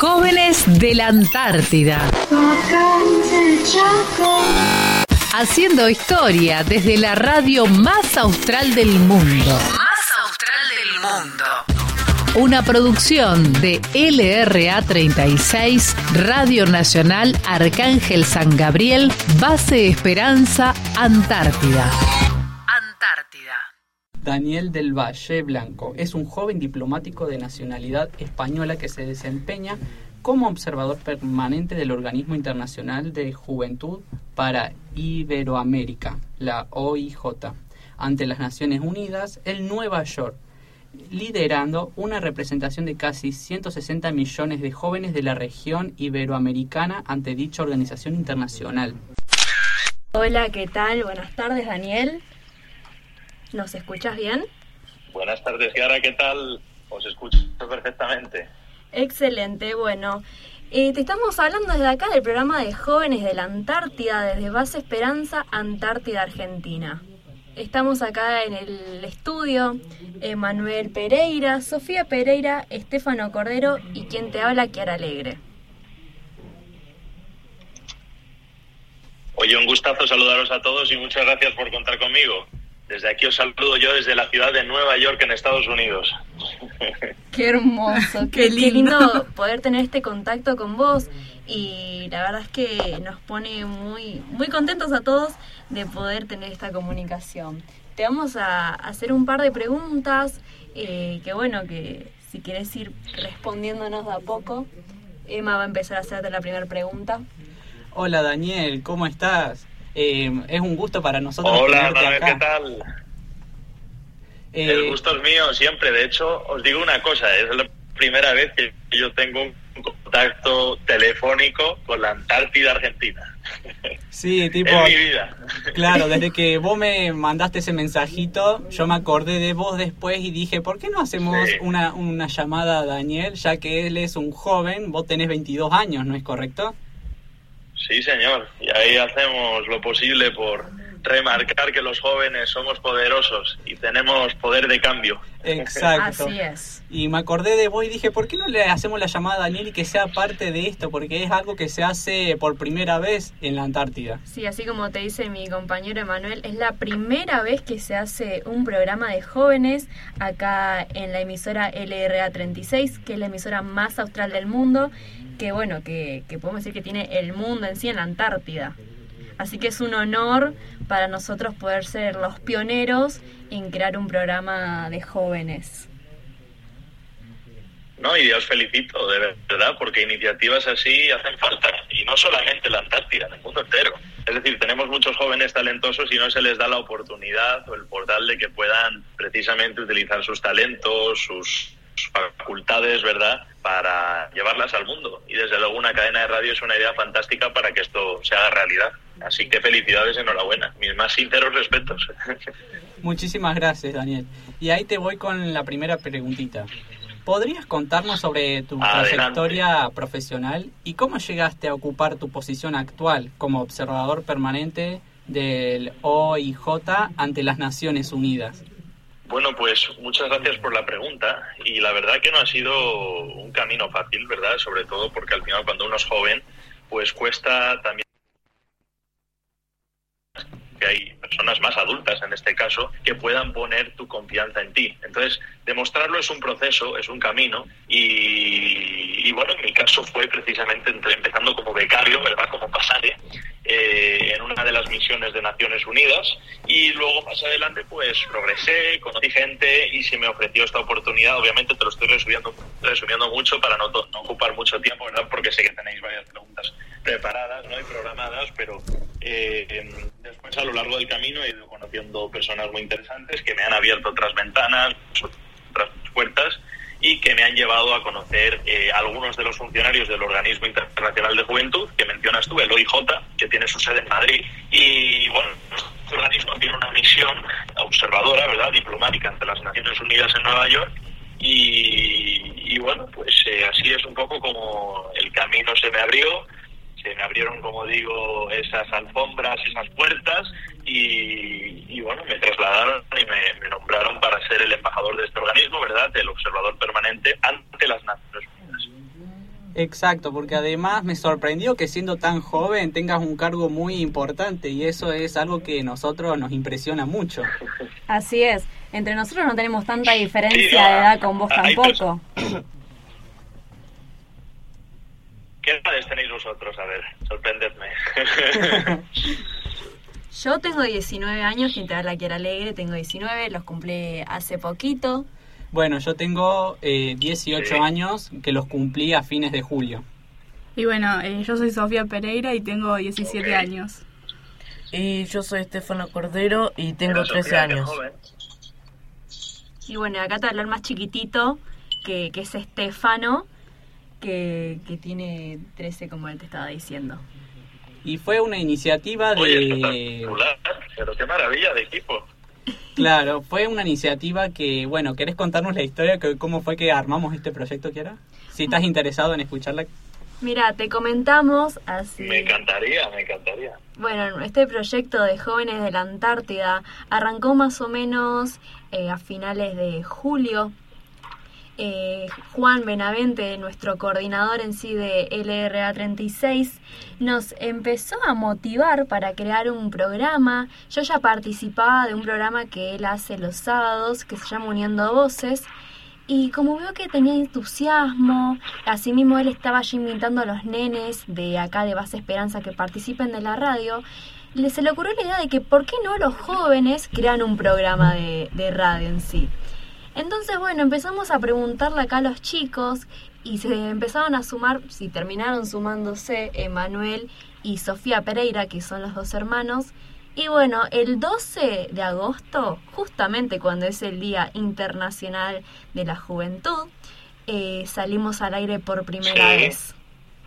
Jóvenes de la Antártida. Haciendo historia desde la radio más austral del mundo. Más austral del mundo. Una producción de LRA 36, Radio Nacional Arcángel San Gabriel, Base Esperanza, Antártida. Antártida. Daniel del Valle Blanco es un joven diplomático de nacionalidad española que se desempeña como observador permanente del Organismo Internacional de Juventud para Iberoamérica, la OIJ, ante las Naciones Unidas en Nueva York, liderando una representación de casi 160 millones de jóvenes de la región iberoamericana ante dicha organización internacional. Hola, ¿qué tal? Buenas tardes, Daniel. ¿Nos escuchas bien? Buenas tardes, Kiara, ¿qué tal? Os escucho perfectamente. Excelente, bueno. Te estamos hablando desde acá del programa de Jóvenes de la Antártida, desde Base Esperanza, Antártida, Argentina. Estamos acá en el estudio, Manuel Pereira, Sofía Pereira, Estefano Cordero y quien te habla, Kiara Alegre. Oye, un gustazo saludaros a todos y muchas gracias por contar conmigo. Desde aquí os saludo yo desde la ciudad de Nueva York, en Estados Unidos. Qué hermoso, qué lindo poder tener este contacto con vos, y la verdad es que nos pone muy, muy contentos a todos de poder tener esta comunicación. Te vamos a hacer un par de preguntas, que si querés ir respondiéndonos de a poco. Emma va a empezar a hacerte la primera pregunta. Hola Daniel, ¿cómo estás? Es un gusto para nosotros. Hola, Manuel, acá. ¿qué tal? El gusto es mío siempre. De hecho, os digo una cosa, es la primera vez que yo tengo un contacto telefónico con la Antártida Argentina. Sí, tipo... En mi vida. Claro, desde que vos me mandaste ese mensajito, yo me acordé de vos después y dije, ¿por qué no hacemos una llamada a Daniel? Ya que él es un joven, vos tenés 22 años, ¿no es correcto? Sí, señor, y ahí hacemos lo posible por remarcar que los jóvenes somos poderosos y tenemos poder de cambio. Exacto. Así es. Y me acordé de vos y dije, ¿por qué no le hacemos la llamada a Daniel y que sea parte de esto? Porque es algo que se hace por primera vez en la Antártida. Sí, así como te dice mi compañero Emanuel, es la primera vez que se hace un programa de jóvenes acá en la emisora LRA 36, que es la emisora más austral del mundo, que podemos decir que tiene el mundo en sí en la Antártida. Así que es un honor para nosotros poder ser los pioneros en crear un programa de jóvenes. No, y os felicito, de verdad, porque iniciativas así hacen falta, y no solamente en la Antártida, en el mundo entero. Es decir, tenemos muchos jóvenes talentosos y no se les da la oportunidad o el portal de que puedan precisamente utilizar sus talentos, sus facultades, ¿verdad?, para llevarlas al mundo. Y desde luego una cadena de radio es una idea fantástica para que esto se haga realidad. Así que felicidades, enhorabuena. Mis más sinceros respetos. Muchísimas gracias, Daniel. Y ahí te voy con la primera preguntita. ¿Podrías contarnos sobre tu trayectoria profesional y cómo llegaste a ocupar tu posición actual como observador permanente del OIJ ante las Naciones Unidas? Bueno, pues muchas gracias por la pregunta, y la verdad que no ha sido un camino fácil, ¿verdad? Sobre todo porque al final cuando uno es joven, pues cuesta también que hay personas más adultas, en este caso, que puedan poner tu confianza en ti. Entonces, demostrarlo es un proceso, es un camino, y bueno, en mi caso fue precisamente empezando como becario, ¿verdad?, como pasante, en una de las misiones de Naciones Unidas, y luego más adelante pues progresé, conocí gente y se me ofreció esta oportunidad. Obviamente te lo estoy resumiendo mucho para no ocupar mucho tiempo, ¿verdad?, porque sé que tenéis varias preguntas preparadas, ¿no?, y programadas, pero después a lo largo del camino he ido conociendo personas muy interesantes que me han abierto otras ventanas, otras puertas, y que me han llevado a conocer algunos de los funcionarios del Organismo Internacional de Juventud que mencionas tú, el OIJ, que tiene su sede en Madrid. Y bueno, este organismo tiene una misión observadora, ¿verdad?, diplomática ante las Naciones Unidas en Nueva York. Y bueno, pues así es un poco como el camino se me abrió. Se me abrieron, como digo, esas alfombras, esas puertas, y bueno, me trasladaron y me nombraron para ser el embajador de este organismo, ¿verdad?, el observador permanente ante las Naciones Unidas. Exacto, porque además me sorprendió que siendo tan joven tengas un cargo muy importante y eso es algo que a nosotros nos impresiona mucho. Así es. Entre nosotros no tenemos tanta diferencia Sí, no, de edad, con vos hay tampoco. ¿Qué edades tenéis vosotros? A ver, sorprendedme. Yo tengo 19 años, quien te habla Kiara Alegre, tengo 19, los cumplí hace poquito. Bueno, yo tengo 18 Sí. años que los cumplí a fines de julio. Y bueno, yo soy Sofía Pereira y tengo 17 Ok. años. Y yo soy Estefano Cordero y tengo Pero 13 Sofía, qué años. joven. Y bueno, acá te habla el más chiquitito, que es Estefano, que tiene 13, como él te estaba diciendo. Y fue una iniciativa Oye, de... espectacular, pero qué maravilla de equipo. Claro, fue una iniciativa que, bueno, ¿querés contarnos la historia? ¿Cómo fue que armamos este proyecto, Kiara? Si estás interesado en escucharla. Mira, te comentamos así. Me encantaría. Bueno, este proyecto de jóvenes de la Antártida arrancó más o menos a finales de julio. Juan Benavente, nuestro coordinador en sí de LRA 36, nos empezó a motivar para crear un programa. Yo ya participaba de un programa que él hace los sábados, que se llama Uniendo Voces, y como veo que tenía entusiasmo, asimismo él estaba allí invitando a los nenes de acá de Base Esperanza que participen de la radio. Se le ocurrió la idea de que por qué no los jóvenes crean un programa de radio en sí. Entonces, bueno, empezamos a preguntarle acá a los chicos y se empezaron a sumar, si terminaron sumándose, Emanuel y Sofía Pereira, que son los dos hermanos. Y bueno, el 12 de agosto, justamente cuando es el Día Internacional de la Juventud, salimos al aire por primera Sí. vez.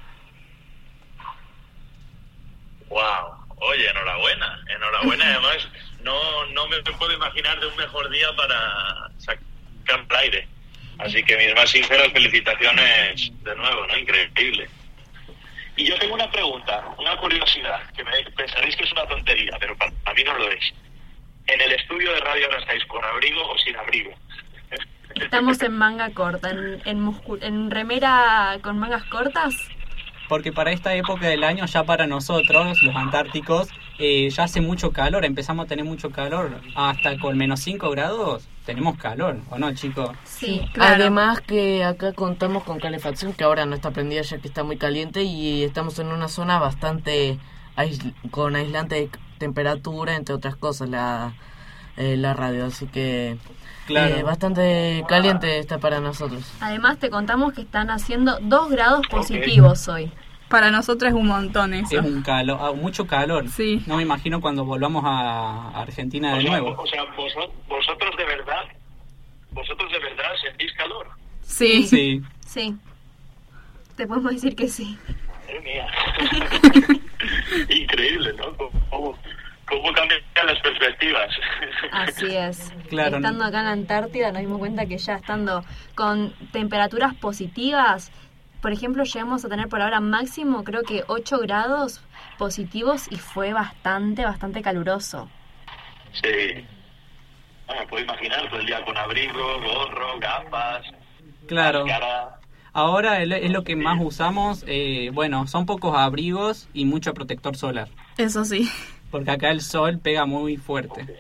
Wow. Oye, enhorabuena. Además, no me puedo imaginar de un mejor día para sacar al aire. Así que mis más sinceras felicitaciones de nuevo, ¿no? Increíble. Y yo tengo una pregunta, una curiosidad, que pensaréis que es una tontería, pero para mí no lo es. ¿En el estudio de radio ahora estáis con abrigo o sin abrigo? Estamos en manga corta, en remera con mangas cortas. Porque para esta época del año, ya para nosotros, los antárticos, ya hace mucho calor, empezamos a tener mucho calor. Hasta con menos 5 grados tenemos calor, ¿o no, chicos? Sí, claro. Además que acá contamos con calefacción, que ahora no está prendida ya que está muy caliente, y estamos en una zona bastante con aislante temperatura, entre otras cosas, la radio. Así que Claro. bastante caliente está para nosotros. Además te contamos que están haciendo 2 grados positivos hoy. Para nosotros es un montón eso. Es un calor, mucho calor. Sí. No me imagino cuando volvamos a Argentina de nuevo. Vosotros de verdad sentís calor. Sí. Sí. Sí, te podemos decir que sí. Madre mía. Increíble, ¿no? ¿Cómo cambian las perspectivas? Así es. Claro. Estando acá en la Antártida nos dimos cuenta que ya estando con temperaturas positivas, por ejemplo, llegamos a tener por ahora máximo creo que 8 grados positivos y fue bastante caluroso. Sí. Me puedo imaginar todo el día con abrigo, gorro, gafas, Claro. máscara. Ahora es lo que más usamos. Bueno, son pocos abrigos y mucho protector solar. Eso sí. Porque acá el sol pega muy fuerte.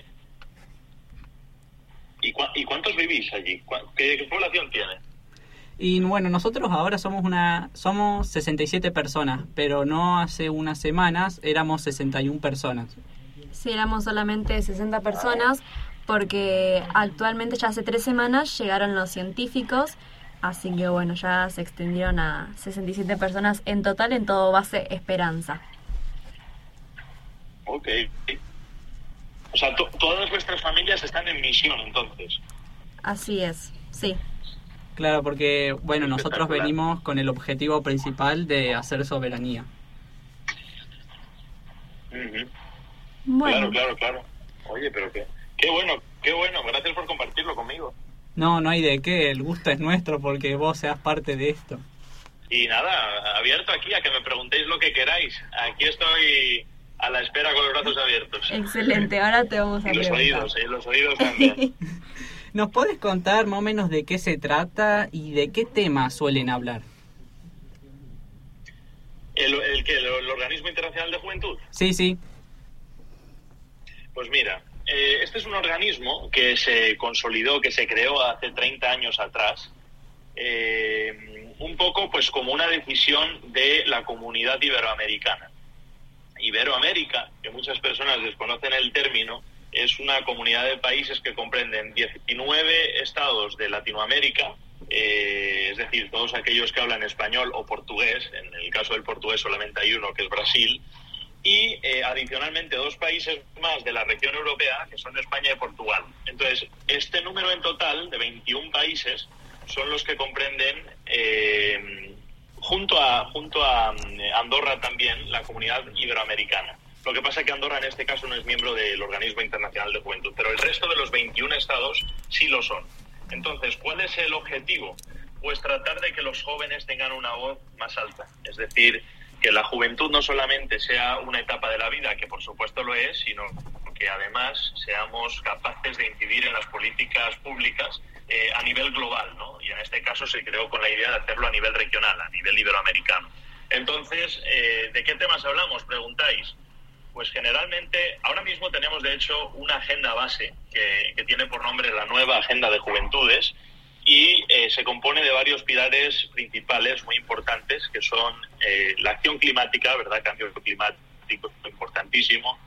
¿Y cuántos vivís allí? ¿Qué población tiene? Y bueno, nosotros ahora somos 67 personas, pero no hace unas semanas éramos 61 personas. Sí, éramos solamente 60 personas porque actualmente ya hace 3 semanas llegaron los científicos, así que bueno, ya se extendieron a 67 personas en total en todo Base Esperanza. Ok. O sea, todas vuestras familias están en misión, entonces. Así es, sí. Claro, porque bueno, nosotros Espectacular. venimos con el objetivo principal de hacer soberanía. Ujú. Bueno, Claro. Oye, pero qué bueno. Gracias por compartirlo conmigo. No hay de qué, el gusto es nuestro porque vos seas parte de esto. Y nada, abierto aquí a que me preguntéis lo que queráis. Aquí estoy a la espera con los brazos abiertos. excelente, ahora te vamos a Y los preguntar. los oídos también. ¿Nos podés contar más o menos de qué se trata y de qué temas suelen hablar? ¿El Organismo Internacional de Juventud? Sí, sí. Pues mira, este es un organismo que se consolidó, que se creó hace 30 años atrás, un poco pues como una decisión de la comunidad iberoamericana. Iberoamérica, que muchas personas desconocen el término, es una comunidad de países que comprenden 19 estados de Latinoamérica, es decir, todos aquellos que hablan español o portugués. En el caso del portugués solamente hay uno, que es Brasil, y adicionalmente 2 países más de la región europea, que son España y Portugal. Entonces, este número en total de 21 países son los que comprenden, junto a Andorra también, la comunidad iberoamericana. Lo que pasa es que Andorra en este caso no es miembro del Organismo Internacional de Juventud, pero el resto de los 21 estados sí lo son. Entonces, ¿cuál es el objetivo? Pues tratar de que los jóvenes tengan una voz más alta. Es decir, que la juventud no solamente sea una etapa de la vida, que por supuesto lo es, sino que además seamos capaces de incidir en las políticas públicas a nivel global, ¿no? Y en este caso se creó con la idea de hacerlo a nivel regional, a nivel iberoamericano. Entonces, ¿de qué temas hablamos? Preguntáis. Pues generalmente, ahora mismo tenemos de hecho una agenda base que tiene por nombre la Nueva Agenda de Juventudes y se compone de varios pilares principales muy importantes, que son la acción climática, ¿verdad? Cambio climático importantísimo.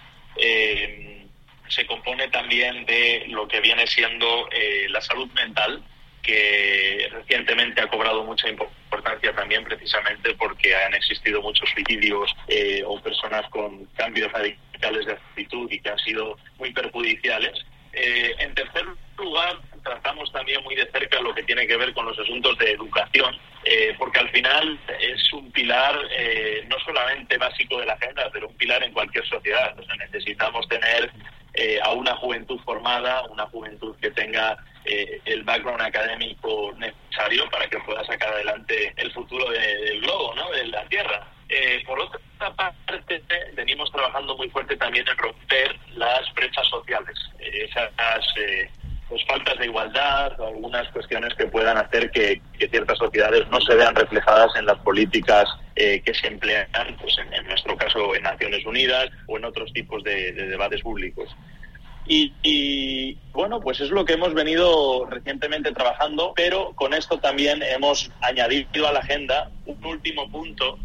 Se compone también de lo que viene siendo la salud mental, que recientemente ha cobrado mucha importancia también precisamente porque han existido muchos suicidios o personas con cambios radicales de actitud y que han sido muy perjudiciales. En tercer lugar, tratamos también muy de cerca lo que tiene que ver con los asuntos de educación, porque al final es un pilar no solamente básico de la agenda, pero un pilar en cualquier sociedad. O sea, necesitamos tener a una juventud formada, una juventud que tenga el background académico necesario para que pueda sacar adelante el futuro del globo, ¿no? De la Tierra. Por otra parte, venimos trabajando muy fuerte también en romper las brechas sociales, esas pues faltas de igualdad o algunas cuestiones que puedan hacer que ciertas sociedades no se vean reflejadas en las políticas que se emplean, pues en nuestro caso en Naciones Unidas o en otros tipos de debates públicos. Y bueno, pues es lo que hemos venido recientemente trabajando, pero con esto también hemos añadido a la agenda un último punto,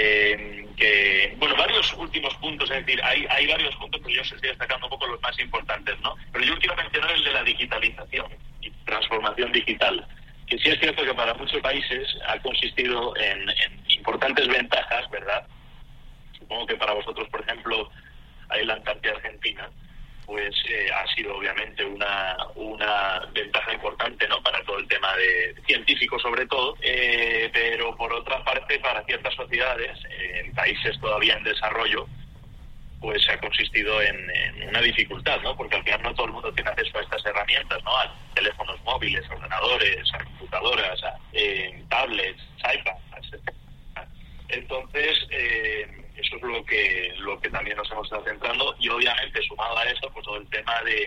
varios últimos puntos, es decir, hay varios puntos que yo estoy destacando un poco los más importantes, ¿no? Pero yo quiero mencionar el de la digitalización y transformación digital, que sí es cierto que para muchos países ha consistido en importantes ventajas, ¿verdad? Supongo que para vosotros, por ejemplo, ahí la Antártida Argentina, pues ha sido obviamente una ventaja importante, ¿no? Para todo el tema de científico sobre todo, pero por otra parte para ciertas sociedades, en países todavía en desarrollo, pues ha consistido en una dificultad, ¿no? Porque al final no todo el mundo tiene acceso a estas herramientas, ¿no? A teléfonos móviles, a ordenadores, a computadoras, a tablets, iPads, etc. Entonces, eso es lo que también nos hemos estado centrando, y obviamente sumado a esto pues todo el tema de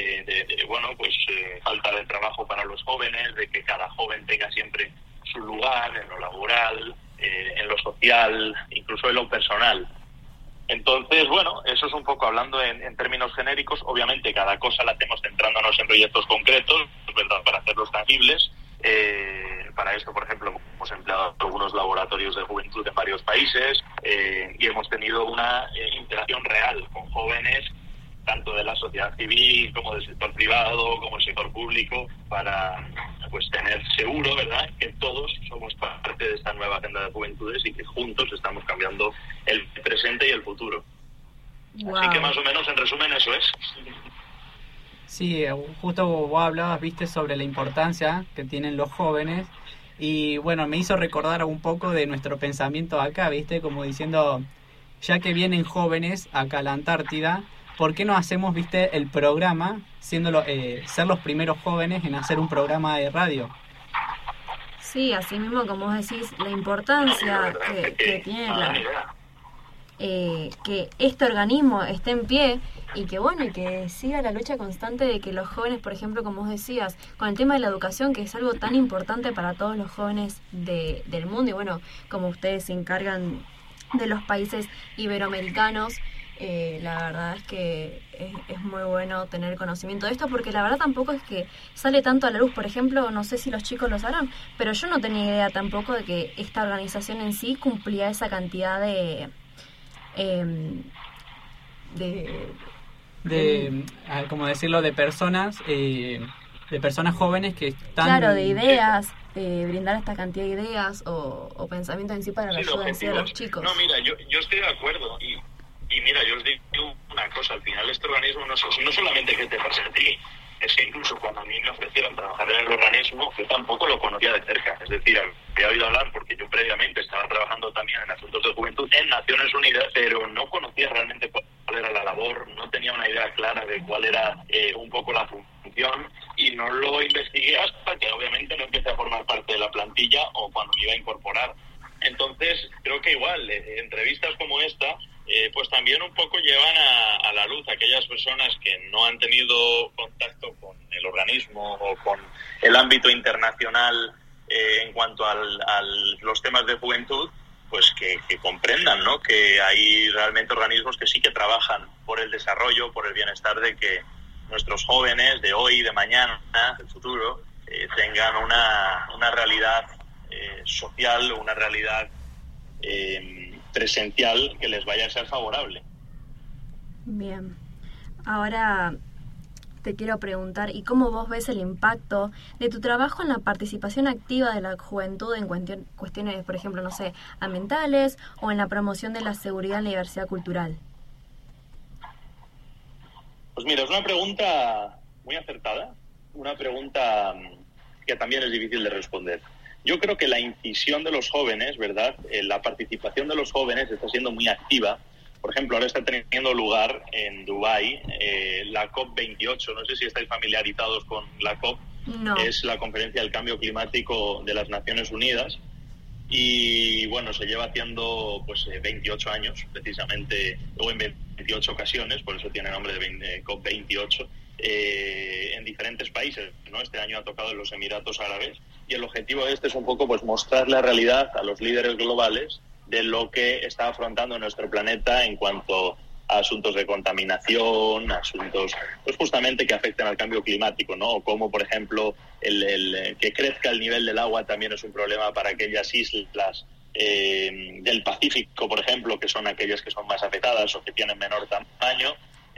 falta de trabajo para los jóvenes, de que cada joven tenga siempre su lugar en lo laboral, en lo social, incluso en lo personal. Entonces, bueno, eso es un poco hablando en términos genéricos. Obviamente cada cosa la hacemos centrándonos en proyectos concretos, ¿verdad?, para hacerlos tangibles. Para esto, por ejemplo, hemos empleado algunos laboratorios de juventud en varios países y hemos tenido una interacción real con jóvenes, tanto de la sociedad civil como del sector privado, como el sector público, para pues tener seguro, ¿verdad?, que todos somos parte de esta nueva agenda de juventudes y que juntos estamos cambiando el presente y el futuro. Wow. Así que más o menos, en resumen, eso es. Sí, justo vos hablabas, viste, sobre la importancia que tienen los jóvenes, y bueno, me hizo recordar un poco de nuestro pensamiento acá, viste, como diciendo, ya que vienen jóvenes acá a la Antártida, ¿por qué no hacemos, viste, el programa, ser los primeros jóvenes en hacer un programa de radio? Sí, así mismo como vos decís, la importancia que tiene que este organismo esté en pie y que bueno, y que siga la lucha constante de que los jóvenes, por ejemplo, como vos decías, con el tema de la educación, que es algo tan importante para todos los jóvenes del mundo, y bueno, como ustedes se encargan de los países iberoamericanos. La verdad es que es muy bueno tener conocimiento de esto, porque la verdad tampoco es que sale tanto a la luz. Por ejemplo, no sé si los chicos lo sabrán, pero yo no tenía idea tampoco de que esta organización en sí cumplía esa cantidad de como decirlo, de personas jóvenes que están... Claro, de ideas, brindar esta cantidad de ideas o pensamientos en sí para la ayuda en sí a los chicos. No, mira, yo estoy de acuerdo y mira, yo os digo una cosa, al final este organismo no solamente que te pase a ti, es que incluso cuando a mí me ofrecieron trabajar en el organismo, yo tampoco lo conocía de cerca, es decir, había oído hablar porque yo previamente estaba trabajando también en asuntos de juventud en Naciones Unidas, pero no conocía realmente cuál era la labor, no tenía una idea clara de cuál era un poco la función y no lo investigué hasta que obviamente no empecé a formar parte de la plantilla o cuando me iba a incorporar. Entonces, creo que igual, entrevistas como esta, pues también un poco llevan a la luz a aquellas personas que no han tenido contacto con el organismo o con el ámbito internacional en cuanto a los temas de juventud, pues que comprendan, ¿no?, que hay realmente organismos que sí que trabajan por el desarrollo, por el bienestar de que nuestros jóvenes de hoy, de mañana, del futuro, tengan una realidad social, una realidad presencial que les vaya a ser favorable. Bien. Ahora te quiero preguntar, ¿y cómo vos ves el impacto de tu trabajo en la participación activa de la juventud en cuestiones, por ejemplo, no sé, ambientales o en la promoción de la seguridad y la diversidad cultural? Pues mira, es una pregunta muy acertada, una pregunta que también es difícil de responder. Yo creo que la incisión de los jóvenes, ¿verdad?, la participación de los jóvenes está siendo muy activa. Por ejemplo, ahora está teniendo lugar en Dubái la COP28. No sé si estáis familiarizados con la COP. No. Es la Conferencia del Cambio Climático de las Naciones Unidas. Y bueno, se lleva haciendo pues 28 años, precisamente, o en 28 ocasiones, por eso tiene nombre de COP28, en diferentes países, ¿no? Este año ha tocado en los Emiratos Árabes. Y el objetivo de este es un poco pues mostrar la realidad a los líderes globales de lo que está afrontando nuestro planeta en cuanto a asuntos de contaminación, asuntos pues justamente que afecten al cambio climático, ¿no? O como, por ejemplo, el que crezca el nivel del agua también es un problema para aquellas islas del Pacífico, por ejemplo, que son aquellas que son más afectadas o que tienen menor tamaño.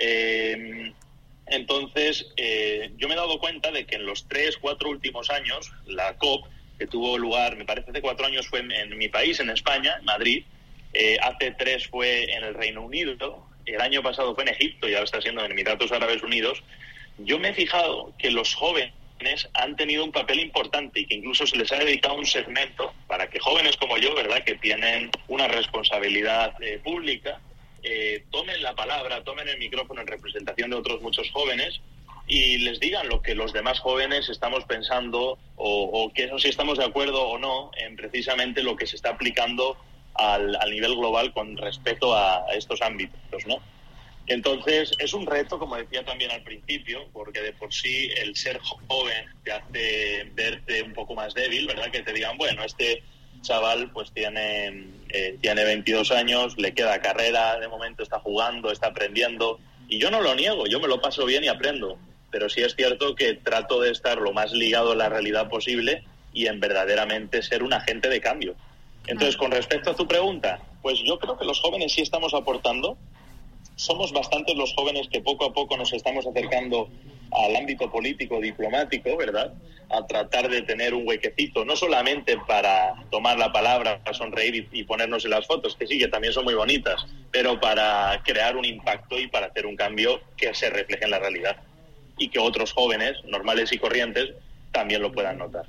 Entonces, yo me he dado cuenta de que en los 3-4 últimos años, la COP, que tuvo lugar, me parece hace 4 años fue en mi país, en España, en Madrid, hace 3 fue en el Reino Unido, el año pasado fue en Egipto y ahora está siendo en Emiratos Árabes Unidos. Yo me he fijado que los jóvenes han tenido un papel importante y que incluso se les ha dedicado un segmento para que jóvenes como yo, ¿verdad?, que tienen una responsabilidad pública, tomen la palabra, tomen el micrófono en representación de otros muchos jóvenes y les digan lo que los demás jóvenes estamos pensando o que no si estamos de acuerdo o no en precisamente lo que se está aplicando al nivel global con respecto a estos ámbitos, ¿no? Entonces, es un reto, como decía también al principio, porque de por sí el ser joven te hace verte un poco más débil, ¿verdad? Que te digan, bueno, este chaval pues tiene 22 años, le queda carrera, de momento está jugando, está aprendiendo, y yo no lo niego, yo me lo paso bien y aprendo, pero sí es cierto que trato de estar lo más ligado a la realidad posible y en verdaderamente ser un agente de cambio. Entonces, con respecto a tu pregunta, pues yo creo que los jóvenes sí estamos aportando. Somos bastantes los jóvenes que poco a poco nos estamos acercando al ámbito político, diplomático, ¿verdad? A tratar de tener un huequecito, no solamente para tomar la palabra, para sonreír y ponernos en las fotos, que sí, que también son muy bonitas, pero para crear un impacto y para hacer un cambio que se refleje en la realidad y que otros jóvenes, normales y corrientes, también lo puedan notar.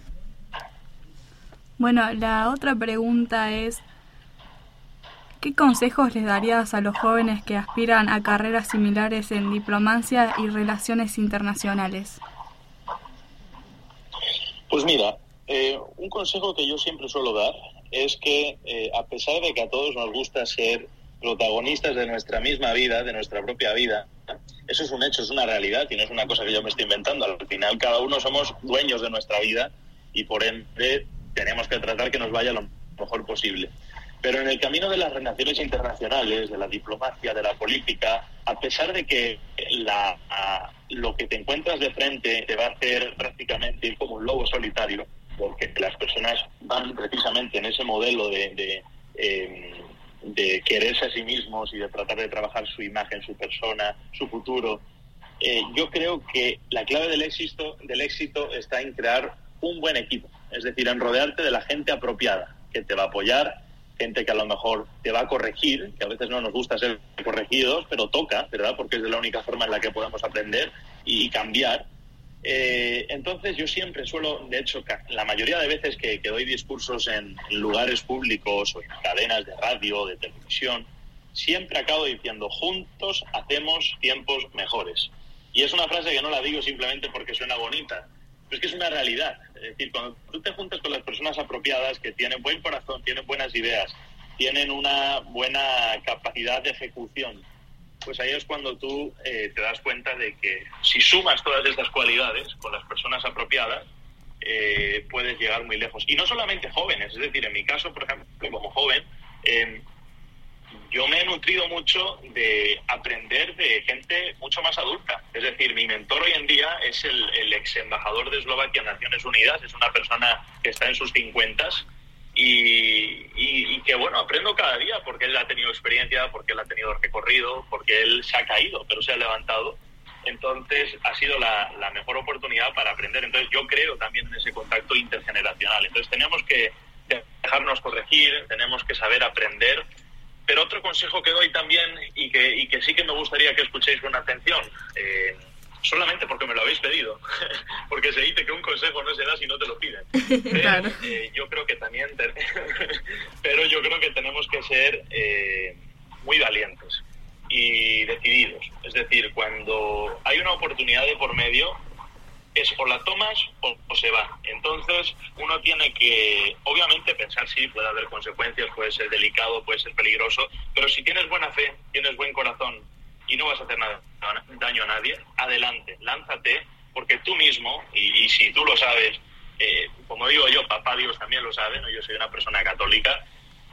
Bueno, la otra pregunta es, ¿qué consejos les darías a los jóvenes que aspiran a carreras similares en diplomacia y relaciones internacionales? Pues mira, un consejo que yo siempre suelo dar es que a pesar de que a todos nos gusta ser protagonistas de nuestra misma vida, de nuestra propia vida, eso es un hecho, es una realidad y no es una cosa que yo me estoy inventando. Al final cada uno somos dueños de nuestra vida y por ende tenemos que tratar que nos vaya lo mejor posible. Pero en el camino de las relaciones internacionales, de la diplomacia, de la política, a pesar de que lo que te encuentras de frente te va a hacer prácticamente ir como un lobo solitario, porque las personas van precisamente en ese modelo de quererse a sí mismos y de tratar de trabajar su imagen, su persona, su futuro. Yo creo que la clave del éxito está en crear un buen equipo, es decir, en rodearte de la gente apropiada, que te va a apoyar, gente que a lo mejor te va a corregir, que a veces no nos gusta ser corregidos, pero toca, ¿verdad? Porque es de la única forma en la que podemos aprender y cambiar. Entonces yo siempre suelo, de hecho, la mayoría de veces que doy discursos en lugares públicos o en cadenas de radio, de televisión, siempre acabo diciendo: juntos hacemos tiempos mejores. Y es una frase que no la digo simplemente porque suena bonita, pero es que es una realidad. Es decir, cuando tú te juntas con las personas apropiadas, que tienen buen corazón, tienen buenas ideas, tienen una buena capacidad de ejecución, pues ahí es cuando tú te das cuenta de que si sumas todas estas cualidades con las personas apropiadas, puedes llegar muy lejos. Y no solamente jóvenes, es decir, en mi caso, por ejemplo, como joven, yo me he nutrido mucho de aprender de gente mucho más adulta. Es decir, mi mentor hoy en día es el ex embajador de Eslovaquia en Naciones Unidas, es una persona que está en sus 50s, y que, bueno, aprendo cada día porque él ha tenido experiencia, porque él ha tenido recorrido, porque él se ha caído, pero se ha levantado. Entonces, ha sido la mejor oportunidad para aprender. Entonces, yo creo también en ese contacto intergeneracional. Entonces, tenemos que dejarnos corregir, tenemos que saber aprender. Pero otro consejo que doy también, y que sí que me gustaría que escuchéis con atención, solamente porque me lo habéis pedido, porque se dice que un consejo no se da si no te lo piden. Claro. Yo creo que también pero yo creo que tenemos que ser muy valientes y decididos. Es decir, cuando hay una oportunidad de por medio, es o la tomas o se va. Entonces uno tiene que, obviamente, pensar si puede haber consecuencias, puede ser delicado, puede ser peligroso, pero si tienes buena fe, tienes buen corazón y no vas a hacer daño a nadie, adelante, lánzate, porque tú mismo, y si tú lo sabes, como digo yo, papá Dios también lo sabe, ¿no? Yo soy una persona católica,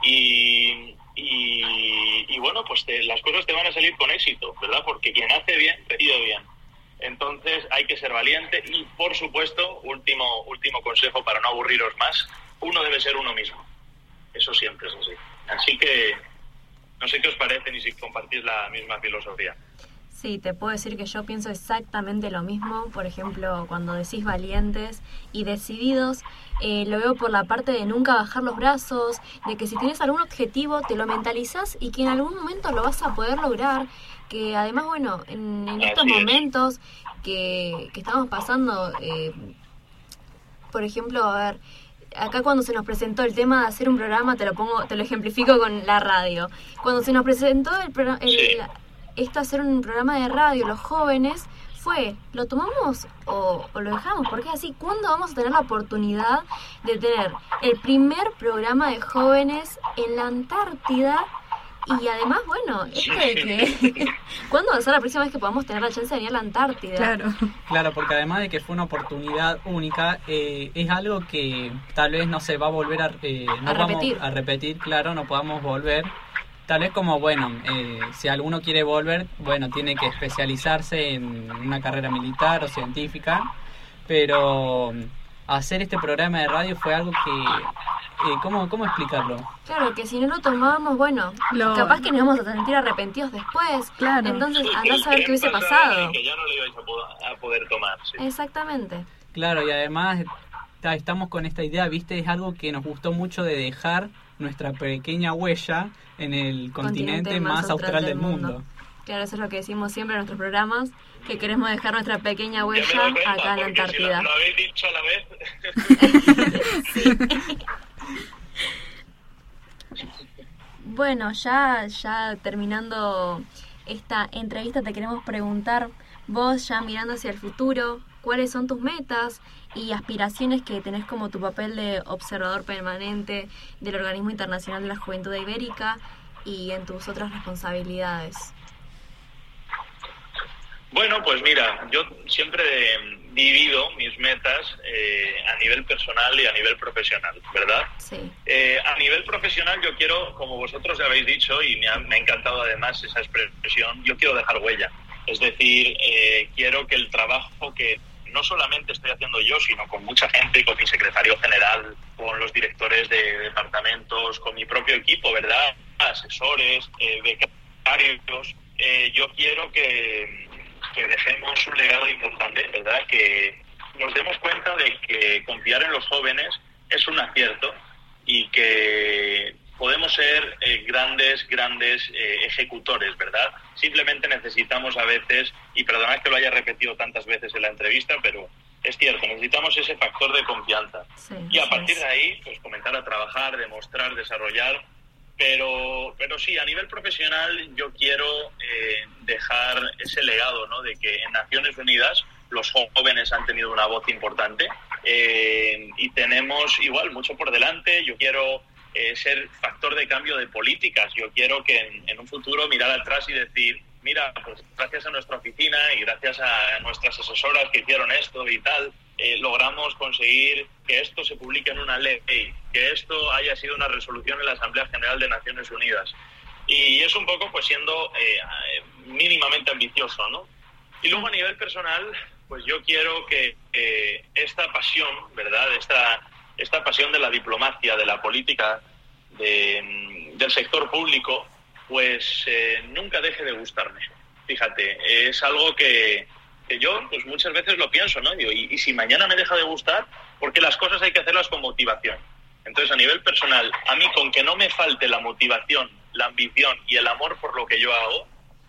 y bueno, pues las cosas te van a salir con éxito, ¿verdad? Porque quien hace bien, recibe bien. Entonces hay que ser valiente y, por supuesto, último consejo para no aburriros más, uno debe ser uno mismo. Eso siempre es así. Así que no sé qué os parece ni si compartís la misma filosofía. Sí, te puedo decir que yo pienso exactamente lo mismo. Por ejemplo, cuando decís valientes y decididos, lo veo por la parte de nunca bajar los brazos, de que si tienes algún objetivo te lo mentalizás y que en algún momento lo vas a poder lograr. Que además, bueno, en estos momentos que estamos pasando, por ejemplo, a ver, acá cuando se nos presentó el tema de hacer un programa, te lo ejemplifico con la radio. Cuando se nos presentó esto hacer un programa de radio, los jóvenes, ¿lo tomamos o lo dejamos? Porque es así, ¿cuándo vamos a tener la oportunidad de tener el primer programa de jóvenes en la Antártida? Y además, bueno, ¿cuándo va a ser la próxima vez que podamos tener la chance de venir a la Antártida? Claro, porque además de que fue una oportunidad única, es algo que tal vez no se va a volver a repetir, claro, no podamos volver. Tal vez como, bueno, si alguno quiere volver, bueno, tiene que especializarse en una carrera militar o científica, pero hacer este programa de radio fue algo que... ¿Cómo explicarlo? Claro, que si no lo tomábamos, bueno, capaz que nos vamos a sentir arrepentidos después. Claro. Entonces, a no saber qué hubiese pasado. Que ya no lo ibais a poder tomar. Sí. Exactamente. Claro, y además estamos con esta idea, ¿viste? Es algo que nos gustó mucho de dejar nuestra pequeña huella en el continente más austral del mundo. Claro, eso es lo que decimos siempre en nuestros programas, que queremos dejar nuestra pequeña huella acá en la Antártida. Si lo habéis dicho a la vez. Sí. Bueno, ya terminando esta entrevista, te queremos preguntar, vos ya mirando hacia el futuro, ¿cuáles son tus metas y aspiraciones que tenés como tu papel de observador permanente del Organismo Internacional de la Juventud Ibérica y en tus otras responsabilidades? Bueno, pues mira, yo siempre divido mis metas a nivel personal y a nivel profesional, ¿verdad? Sí. A nivel profesional yo quiero, como vosotros ya habéis dicho, y me ha encantado además esa expresión, yo quiero dejar huella. Es decir, quiero que el trabajo que no solamente estoy haciendo yo, sino con mucha gente, con mi secretario general, con los directores de departamentos, con mi propio equipo, ¿verdad? Asesores, becarios. Yo quiero que dejemos un legado importante, ¿verdad? Que nos demos cuenta de que confiar en los jóvenes es un acierto y que podemos ser grandes ejecutores, ¿verdad? Simplemente necesitamos a veces, y perdonad que lo haya repetido tantas veces en la entrevista, pero es cierto, necesitamos ese factor de confianza. Sí, y a partir de ahí, pues comenzar a trabajar, demostrar, desarrollar. Pero sí, a nivel profesional yo quiero dejar ese legado, ¿no? De que en Naciones Unidas los jóvenes han tenido una voz importante y tenemos igual mucho por delante. Yo quiero ser factor de cambio de políticas. Yo quiero que en un futuro mirar atrás y decir, mira, pues gracias a nuestra oficina y gracias a nuestras asesoras que hicieron esto y tal, logramos conseguir que esto se publique en una ley, que esto haya sido una resolución en la Asamblea General de Naciones Unidas. Y es un poco pues siendo mínimamente ambicioso, ¿no? Y luego a nivel personal, pues yo quiero que esta pasión, ¿verdad? Esta pasión de la diplomacia, de la política, del sector público, pues nunca deje de gustarme. Fíjate, es algo que yo pues muchas veces lo pienso, ¿no? Digo, y si mañana me deja de gustar, porque las cosas hay que hacerlas con motivación. Entonces, a nivel personal, a mí con que no me falte la motivación, la ambición y el amor por lo que yo hago,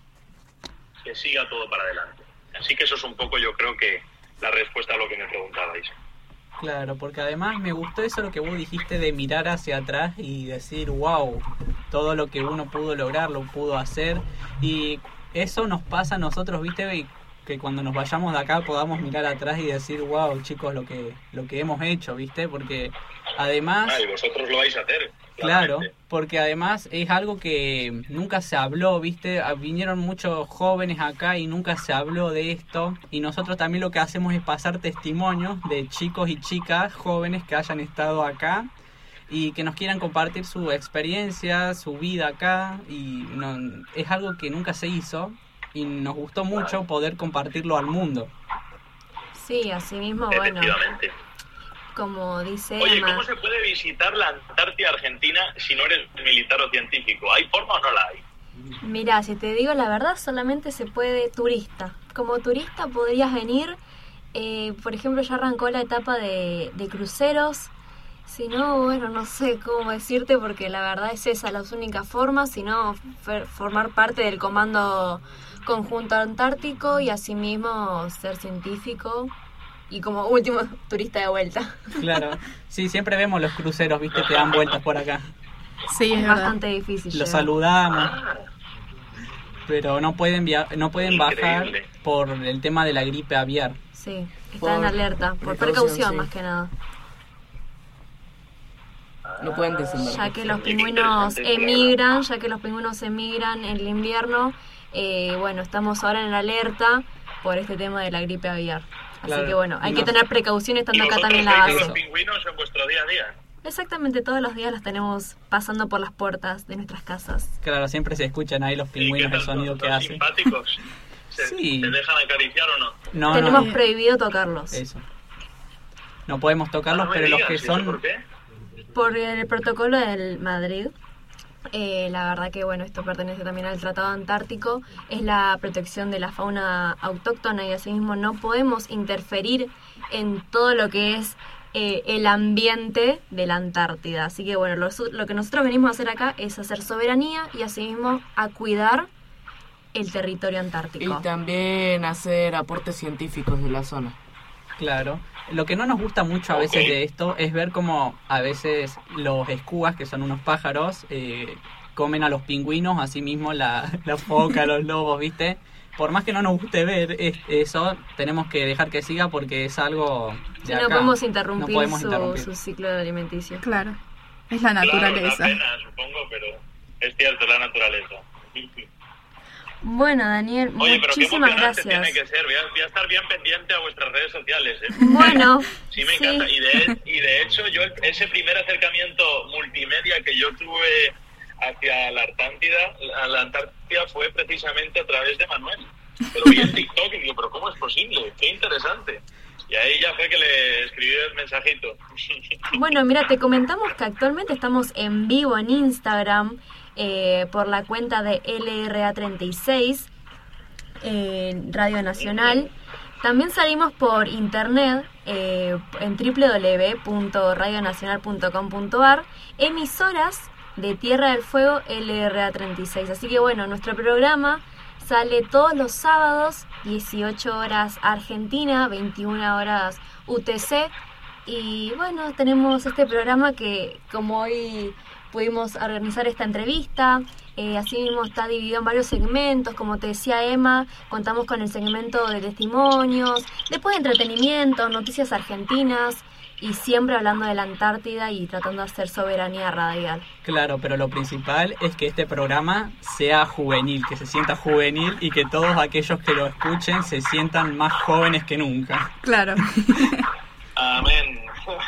que siga todo para adelante. Así que eso es un poco, yo creo que la respuesta a lo que me preguntabais. Claro, porque además me gustó eso lo que vos dijiste de mirar hacia atrás y decir, wow, todo lo que uno pudo lograr, lo pudo hacer. Y eso nos pasa a nosotros, ¿viste? Y que cuando nos vayamos de acá podamos mirar atrás y decir, wow, chicos, lo que hemos hecho, ¿viste? Porque además... y vosotros lo vais a hacer. Claro, claramente. porque además es algo que nunca se habló, ¿viste? Vinieron muchos jóvenes acá y nunca se habló de esto. Y nosotros también lo que hacemos es pasar testimonios de chicos y chicas jóvenes que hayan estado acá y que nos quieran compartir su experiencia, su vida acá. Y es algo que nunca se hizo y nos gustó mucho poder compartirlo al mundo. Sí, así mismo, bueno, Efectivamente. como dice Oye, Emma, ¿cómo se puede visitar la Antártida Argentina si no eres militar o científico? ¿Hay forma o no la hay? mira, si te digo la verdad, solamente se puede turista. Como turista podrías venir, por ejemplo, ya arrancó la etapa de cruceros. Si no, bueno, no sé cómo decirte porque la verdad es esa la única forma, sino formar parte del Comando Conjunto Antártico y asimismo ser científico y como último turista de vuelta. Claro, sí, siempre vemos los cruceros, ¿viste? Que dan vueltas por acá. Sí, Es es verdad. bastante difícil Los llegar. saludamos, pero no pueden bajar Increíble. por el tema de la gripe aviar. Sí, están Por en alerta, por precaución, precaución sí. más que nada. No pueden desembarcar. Ya que los Oye, qué pingüinos interesante, emigran en el invierno, bueno, estamos ahora en alerta por este tema de la gripe aviar. Así Claro. que bueno, hay Y que nos- tener precaución ¿Y estando acá vosotros también en la veis base. los pingüinos en vuestro día a día? Exactamente, todos los días los tenemos pasando por las puertas de nuestras casas. Claro, siempre se escuchan ahí los ¿Y qué pingüinos, el tal? sonido que ¿Son hacen. simpáticos? Sí. ¿Se dejan acariciar o no? No, Tenemos no, prohibido tocarlos. eso. No podemos tocarlos, No me pero los digas, que ¿y eso son... por qué? Por el protocolo del Madrid, la verdad que bueno, esto pertenece también al Tratado Antártico, es la protección de la fauna autóctona y asimismo no podemos interferir en todo lo que es el ambiente de la Antártida. Así que bueno, lo que nosotros venimos a hacer acá es hacer soberanía y asimismo a cuidar el territorio antártico. Y también hacer aportes científicos de la zona. Claro. Lo que no nos gusta mucho a veces Ok. de esto es ver cómo a veces los escuas, que son unos pájaros, comen a los pingüinos, así mismo la foca, los lobos, ¿viste? Por más que no nos guste ver eso, tenemos que dejar que siga porque es algo de Si acá. no podemos interrumpir, No podemos interrumpir. su ciclo alimenticio. Claro, es la Claro, naturaleza. una pena, supongo, pero es cierto, la naturaleza. Bueno, Daniel, Oye, pero qué muchísimas emocionante gracias. tiene que ser. Voy a estar bien pendiente a vuestras redes sociales. Bueno, sí, me encanta. Y de hecho, yo ese primer acercamiento multimedia que yo tuve hacia la Antártida fue precisamente a través de Manuel. Pero vi en TikTok y digo, pero ¿cómo es posible? Qué interesante. Y ahí ya fue que le escribí el mensajito. Bueno, mira, te comentamos que actualmente estamos en vivo en Instagram por la cuenta de LRA36, Radio Nacional. También salimos por internet en www.radionacional.com.ar, emisoras de Tierra del Fuego LRA36. Así que bueno, nuestro programa sale todos los sábados, 18 horas Argentina, 21 horas UTC. Y bueno, tenemos este programa que, como hoy pudimos organizar esta entrevista, así mismo está dividido en varios segmentos. Como te decía Emma, contamos con el segmento de testimonios, después de entretenimiento, noticias argentinas, y siempre hablando de la Antártida y tratando de hacer soberanía radial. Claro, pero lo principal es que este programa sea juvenil, que se sienta juvenil y que todos aquellos que lo escuchen se sientan más jóvenes que nunca. Claro. Amén.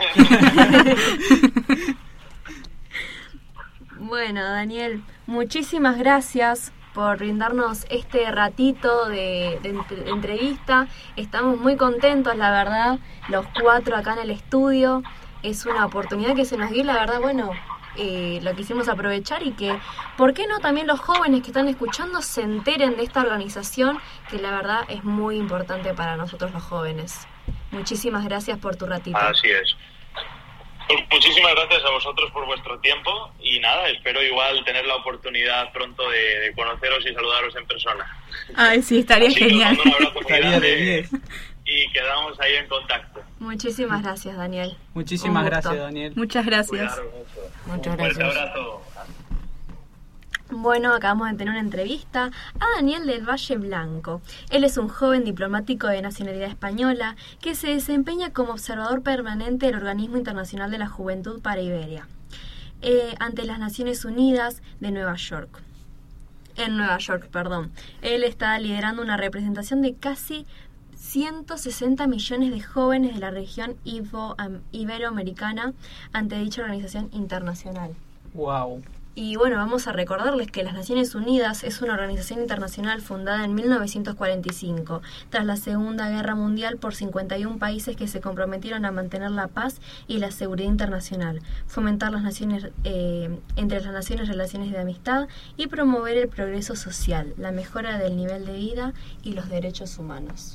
Bueno, Daniel, muchísimas gracias por brindarnos este ratito de entrevista. Estamos muy contentos, la verdad, los 4 acá en el estudio. Es una oportunidad que se nos dio, la verdad, bueno, lo quisimos aprovechar y que, ¿por qué no también los jóvenes que están escuchando se enteren de esta organización que la verdad es muy importante para nosotros los jóvenes? Muchísimas gracias por tu ratito. Así es. Pues muchísimas gracias a vosotros por vuestro tiempo y nada, espero igual tener la oportunidad pronto de conoceros y saludaros en persona. Ay, sí, estaría Así genial. Que os mando un abrazo muy Estaría grande de 10. y quedamos ahí en contacto. Muchísimas gracias, Daniel. Muchísimas Un gusto. gracias, Daniel. Muchas gracias. Cuidaros mucho. Muchas Un fuerte gracias. abrazo. Bueno, acabamos de tener una entrevista a Daniel del Valle Blanco. Él es un joven diplomático de nacionalidad española que se desempeña como observador permanente del Organismo Internacional de la Juventud para Iberia, ante las Naciones Unidas de Nueva York. En Nueva York, perdón. Él está liderando una representación de casi 160 millones de jóvenes de la región iberoamericana ante dicha organización internacional. Wow. Y bueno, vamos a recordarles que las Naciones Unidas es una organización internacional fundada en 1945, tras la Segunda Guerra Mundial, por 51 países que se comprometieron a mantener la paz y la seguridad internacional, fomentar las naciones, entre las naciones relaciones de amistad y promover el progreso social, la mejora del nivel de vida y los derechos humanos.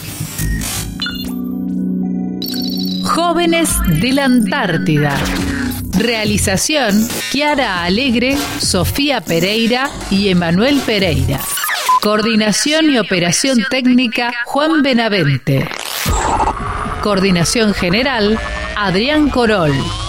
Jóvenes de la Antártida. Realización: Kiara Alegre, Sofía Pereira y Emanuel Pereira. Coordinación y operación técnica: Juan Benavente. Coordinación general: Adrián Corol.